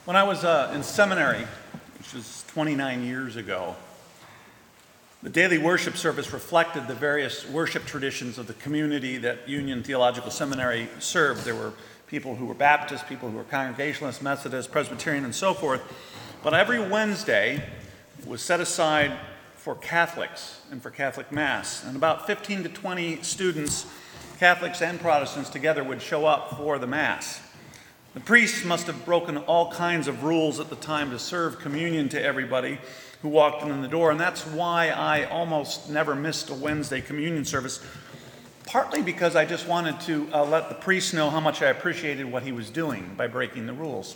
When I was in seminary, which was 29 years ago, the daily worship service reflected the various worship traditions of the community that Union Theological Seminary served. There were people who were Baptist, people who were Congregationalists, Methodist, Presbyterian, and so forth. But every Wednesday was set aside for Catholics and for Catholic Mass. And about 15 to 20 students, Catholics and Protestants together, would show up for the Mass. The priests must have broken all kinds of rules at the time to serve communion to everybody who walked in the door, and that's why I almost never missed a Wednesday communion service, partly because I just wanted to let the priest know how much I appreciated what he was doing by breaking the rules.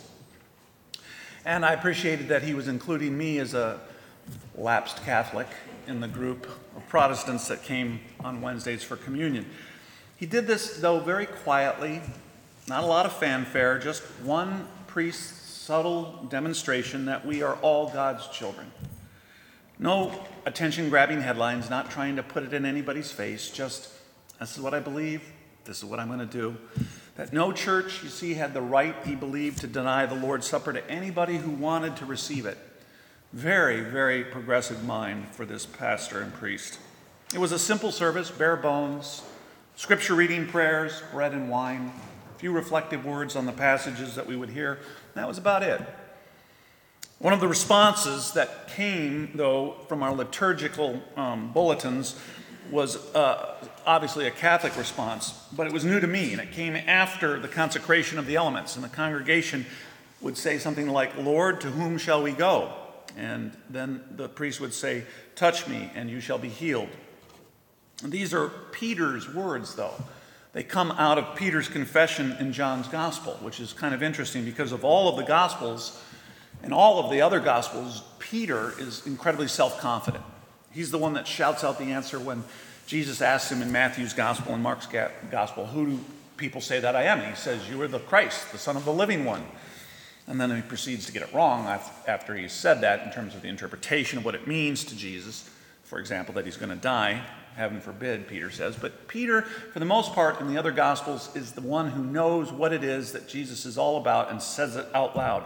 And I appreciated that he was including me as a lapsed Catholic in the group of Protestants that came on Wednesdays for communion. He did this, though, very quietly. Not a lot of fanfare, just one priest's subtle demonstration that we are all God's children. No attention-grabbing headlines, not trying to put it in anybody's face, just, this is what I believe, this is what I'm going to do. That no church, you see, had the right, he believed, to deny the Lord's Supper to anybody who wanted to receive it. Very, very progressive mind for this pastor and priest. It was a simple service, bare bones, scripture reading, prayers, bread and wine, a few reflective words on the passages that we would hear, and that was about it. One of the responses that came, though, from our liturgical bulletins was obviously a Catholic response, but it was new to me, and it came after the consecration of the elements, and the congregation would say something like, "Lord, to whom shall we go?" And then the priest would say, "Touch me, and you shall be healed." And these are Peter's words, though. They come out of Peter's confession in John's Gospel, which is kind of interesting because of all of the Gospels and all of the other Gospels, Peter is incredibly self-confident. He's the one that shouts out the answer when Jesus asks him in Matthew's Gospel and Mark's Gospel, "Who do people say that I am?" And he says, "You are the Christ, the Son of the living one." And then he proceeds to get it wrong after he's said that in terms of the interpretation of what it means to Jesus. For example, that he's going to die. Heaven forbid, Peter says. But Peter, for the most part, in the other Gospels, is the one who knows what it is that Jesus is all about and says it out loud.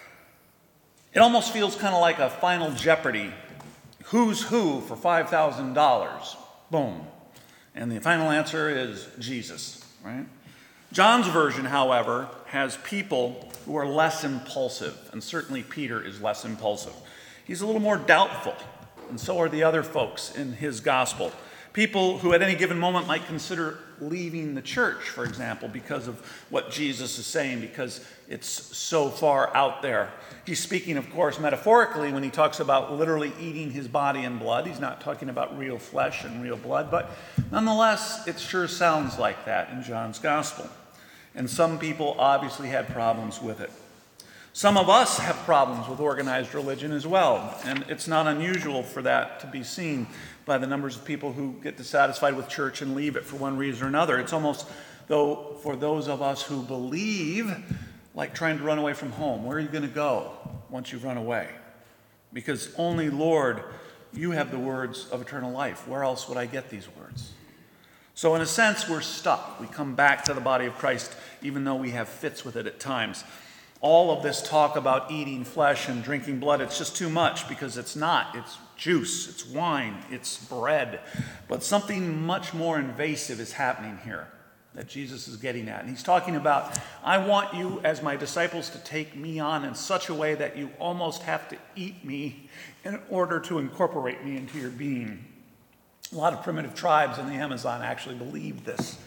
It almost feels kind of like a Final Jeopardy. Who's who for $5,000? Boom. And the final answer is Jesus, right? John's version, however, has people who are less impulsive, and certainly Peter is less impulsive. He's a little more doubtful, and so are the other folks in his gospel. People who at any given moment might consider leaving the church, for example, because of what Jesus is saying, because it's so far out there. He's speaking, of course, metaphorically when he talks about literally eating his body and blood. He's not talking about real flesh and real blood, but nonetheless, it sure sounds like that in John's gospel. And some people obviously had problems with it. Some of us have problems with organized religion as well, and it's not unusual for that to be seen by the numbers of people who get dissatisfied with church and leave it for one reason or another. It's almost, though, for those of us who believe, like trying to run away from home. Where are you going to go once you've run away? Because only, Lord, you have the words of eternal life. Where else would I get these words? So in a sense, we're stuck. We come back to the body of Christ, even though we have fits with it at times. All of this talk about eating flesh and drinking blood, it's just too much because it's not. It's juice, it's wine, it's bread. But something much more invasive is happening here that Jesus is getting at. And he's talking about, I want you as my disciples to take me on in such a way that you almost have to eat me in order to incorporate me into your being. A lot of primitive tribes in the Amazon actually believed this.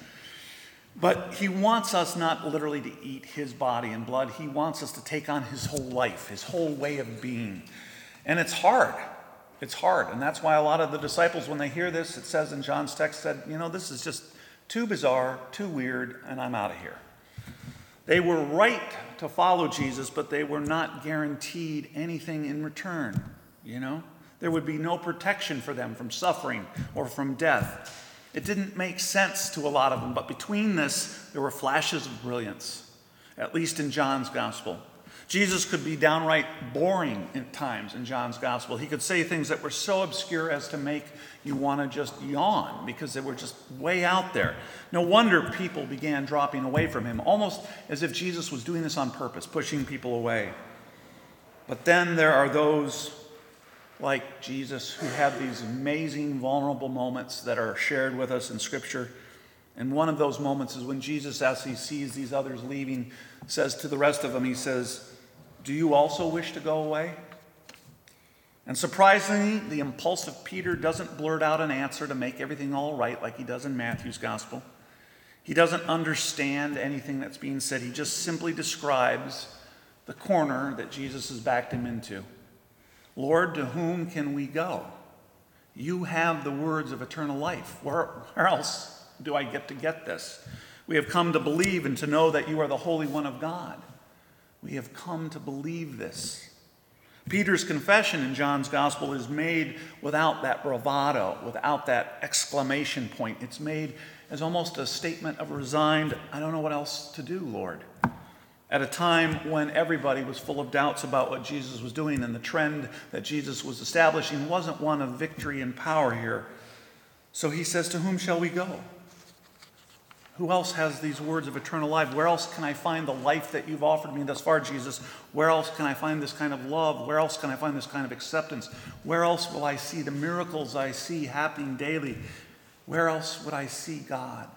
But he wants us not literally to eat his body and blood. He wants us to take on his whole life, his whole way of being. And it's hard. It's hard. And that's why a lot of the disciples, when they hear this, it says in John's text, said, this is just too bizarre, too weird, and I'm out of here. They were right to follow Jesus, but they were not guaranteed anything in return, There would be no protection for them from suffering or from death. It didn't make sense to a lot of them, but between this, there were flashes of brilliance, at least in John's gospel. Jesus could be downright boring at times in John's gospel. He could say things that were so obscure as to make you want to just yawn because they were just way out there. No wonder people began dropping away from him, almost as if Jesus was doing this on purpose, pushing people away. But then there are those like Jesus who have these amazing, vulnerable moments that are shared with us in Scripture. And one of those moments is when Jesus, as he sees these others leaving, says to the rest of them, he says, "Do you also wish to go away?" And surprisingly, the impulsive Peter doesn't blurt out an answer to make everything all right like he does in Matthew's gospel. He doesn't understand anything that's being said. He just simply describes the corner that Jesus has backed him into. "Lord, to whom can we go? You have the words of eternal life. Where else do I get this? We have come to believe and to know that you are the Holy One of God. We have come to believe this." Peter's confession in John's gospel is made without that bravado, without that exclamation point. It's made as almost a statement of resigned, "I don't know what else to do, Lord." At a time when everybody was full of doubts about what Jesus was doing, and the trend that Jesus was establishing wasn't one of victory and power here. So he says, "To whom shall we go? Who else has these words of eternal life? Where else can I find the life that you've offered me thus far, Jesus? Where else can I find this kind of love? Where else can I find this kind of acceptance? Where else will I see the miracles I see happening daily? Where else would I see God?"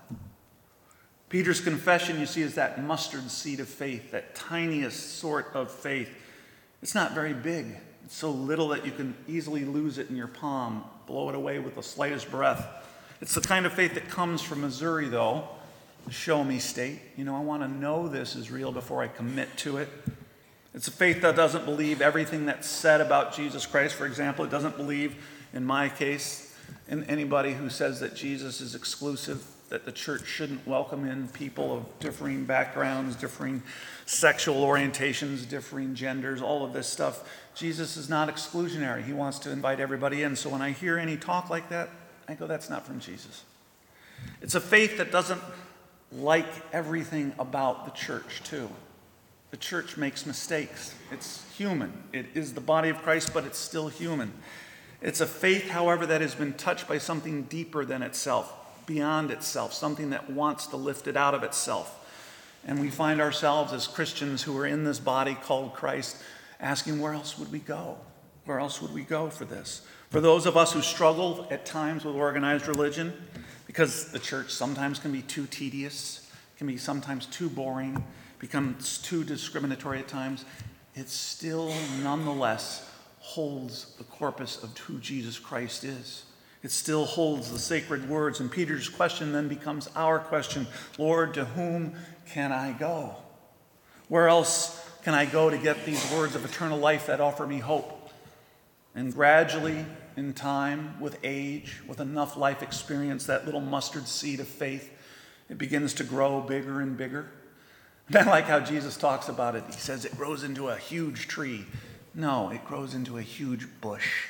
Peter's confession, you see, is that mustard seed of faith, that tiniest sort of faith. It's not very big. It's so little that you can easily lose it in your palm, blow it away with the slightest breath. It's the kind of faith that comes from Missouri, though, the show me state. I want to know this is real before I commit to it. It's a faith that doesn't believe everything that's said about Jesus Christ. For example, it doesn't believe, in my case, in anybody who says that Jesus is exclusive, that the church shouldn't welcome in people of differing backgrounds, differing sexual orientations, differing genders, all of this stuff. Jesus is not exclusionary. He wants to invite everybody in. So when I hear any talk like that, I go, that's not from Jesus. It's a faith that doesn't like everything about the church, too. The church makes mistakes. It's human. It is the body of Christ, but it's still human. It's a faith, however, that has been touched by something deeper than itself, beyond itself, something that wants to lift it out of itself. And we find ourselves as Christians who are in this body called Christ asking, where else would we go? Where else would we go for this? For those of us who struggle at times with organized religion, because the church sometimes can be too tedious, can be sometimes too boring, becomes too discriminatory at times, it still nonetheless holds the corpus of who Jesus Christ is. It still holds the sacred words. And Peter's question then becomes our question. Lord, to whom can I go? Where else can I go to get these words of eternal life that offer me hope? And gradually, in time, with age, with enough life experience, that little mustard seed of faith, it begins to grow bigger and bigger. And I like how Jesus talks about it. He says it grows into a huge tree. No, it grows into a huge bush.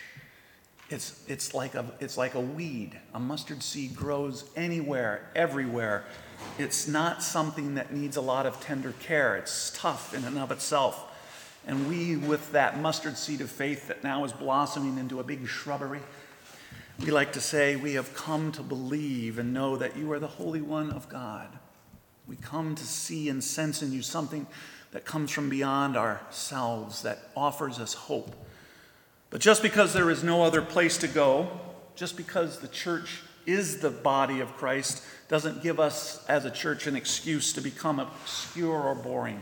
It's like a weed. A mustard seed grows anywhere, everywhere. It's not something that needs a lot of tender care. It's tough in and of itself. And we, with that mustard seed of faith that now is blossoming into a big shrubbery, we like to say we have come to believe and know that you are the Holy One of God. We come to see and sense in you something that comes from beyond ourselves, that offers us hope. But just because there is no other place to go, just because the church is the body of Christ, doesn't give us as a church an excuse to become obscure or boring.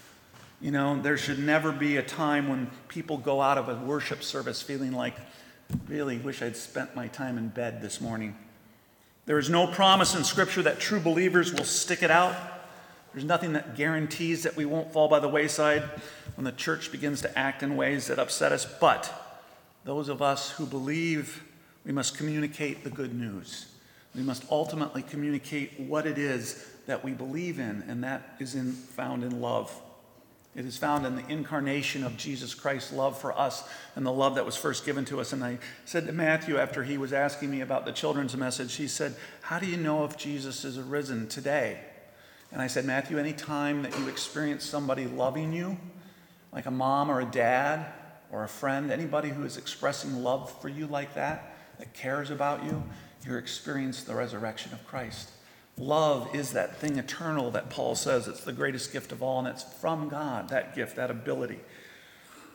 There should never be a time when people go out of a worship service feeling like, really wish I'd spent my time in bed this morning. There is no promise in Scripture that true believers will stick it out. There's nothing that guarantees that we won't fall by the wayside when the church begins to act in ways that upset us. But those of us who believe, we must communicate the good news. We must ultimately communicate what it is that we believe in, and that is found in love. It is found in the incarnation of Jesus Christ's love for us and the love that was first given to us. And I said to Matthew, after he was asking me about the children's message, he said, how do you know if Jesus is arisen today? And I said, Matthew, any time that you experience somebody loving you, like a mom or a dad or a friend, anybody who is expressing love for you like that cares about you, you're experiencing the resurrection of Christ. Love is that thing eternal that Paul says. It's the greatest gift of all, and it's from God, that gift, that ability.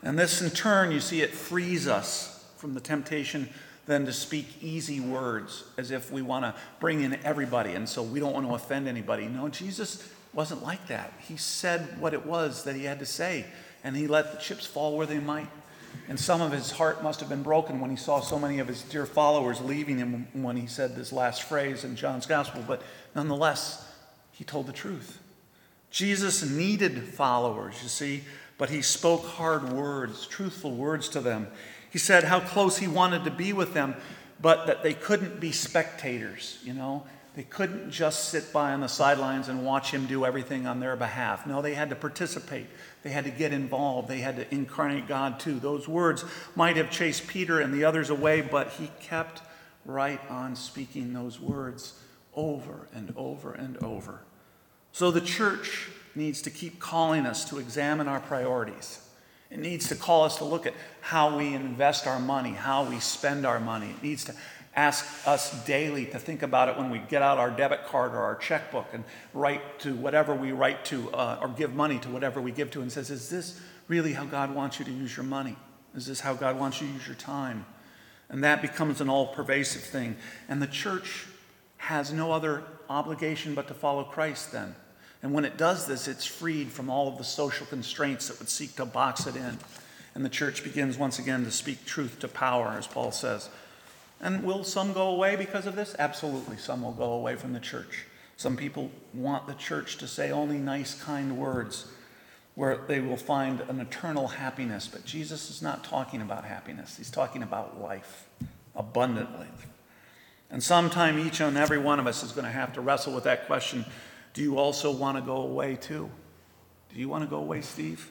And this, in turn, you see, it frees us from the temptation then to speak easy words as if we want to bring in everybody, and so we don't want to offend anybody. No, Jesus wasn't like that. He said what it was that he had to say, and he let the chips fall where they might. And some of his heart must have been broken when he saw so many of his dear followers leaving him when he said this last phrase in John's gospel, but nonetheless, he told the truth. Jesus needed followers, you see, but he spoke hard words, truthful words to them. He said how close he wanted to be with them, but that they couldn't be spectators, They couldn't just sit by on the sidelines and watch him do everything on their behalf. No, they had to participate. They had to get involved. They had to incarnate God too. Those words might have chased Peter and the others away, but he kept right on speaking those words over and over and over. So the church needs to keep calling us to examine our priorities. It needs to call us to look at how we invest our money, how we spend our money. It needs to ask us daily to think about it when we get out our debit card or our checkbook and write to whatever we write to or give money to whatever we give to, and says, is this really how God wants you to use your money? Is this how God wants you to use your time? And that becomes an all-pervasive thing. And the church has no other obligation but to follow Christ then. And when it does this, it's freed from all of the social constraints that would seek to box it in. And the church begins once again to speak truth to power, as Paul says. And will some go away because of this? Absolutely, some will go away from the church. Some people want the church to say only nice, kind words where they will find an eternal happiness. But Jesus is not talking about happiness. He's talking about life, abundantly. And sometime each and every one of us is going to have to wrestle with that question. Do you also want to go away too? Do you want to go away, Steve?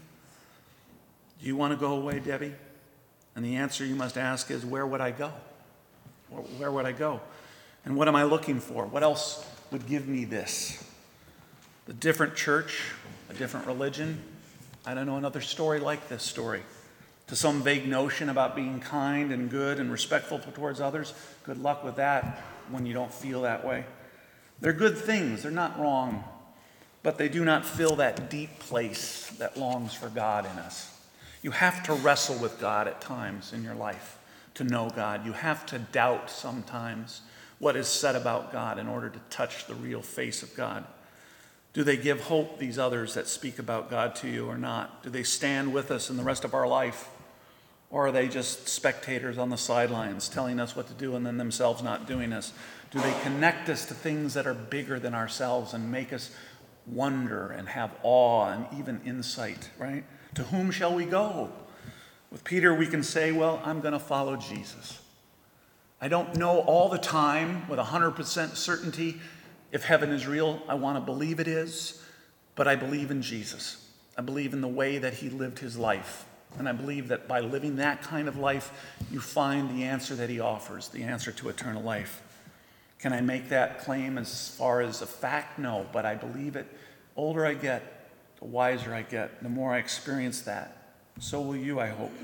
Do you want to go away, Debbie? And the answer you must ask is, where would I go? Where would I go? And what am I looking for? What else would give me this? A different church, a different religion. I don't know another story like this story. To some vague notion about being kind and good and respectful towards others. Good luck with that when you don't feel that way. They're good things. They're not wrong. But they do not fill that deep place that longs for God in us. You have to wrestle with God at times in your life to know God. You have to doubt sometimes what is said about God in order to touch the real face of God. Do they give hope, these others that speak about God to you, or not? Do they stand with us in the rest of our life? Or are they just spectators on the sidelines telling us what to do and then themselves not doing us? Do they connect us to things that are bigger than ourselves and make us wonder and have awe and even insight, right? To whom shall we go? With Peter, we can say, well, I'm going to follow Jesus. I don't know all the time with 100% certainty if heaven is real. I want to believe it is, but I believe in Jesus. I believe in the way that he lived his life. And I believe that by living that kind of life, you find the answer that he offers, the answer to eternal life. Can I make that claim as far as a fact? No, but I believe it. The older I get, the wiser I get, the more I experience that. So will you, I hope.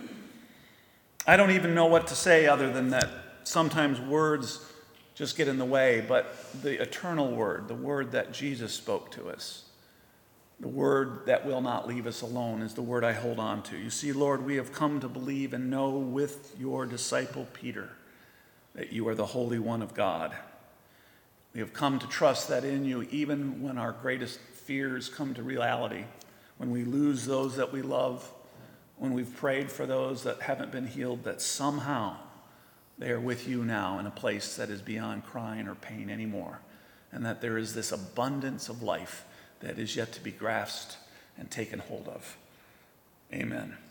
I don't even know what to say other than that sometimes words just get in the way, but the eternal word, the word that Jesus spoke to us, the word that will not leave us alone is the word I hold on to. You see, Lord, we have come to believe and know with your disciple Peter that you are the Holy One of God. We have come to trust that in you even when our greatest fears come to reality, when we lose those that we love, when we've prayed for those that haven't been healed, that somehow they are with you now in a place that is beyond crying or pain anymore, and that there is this abundance of life that is yet to be grasped and taken hold of. Amen.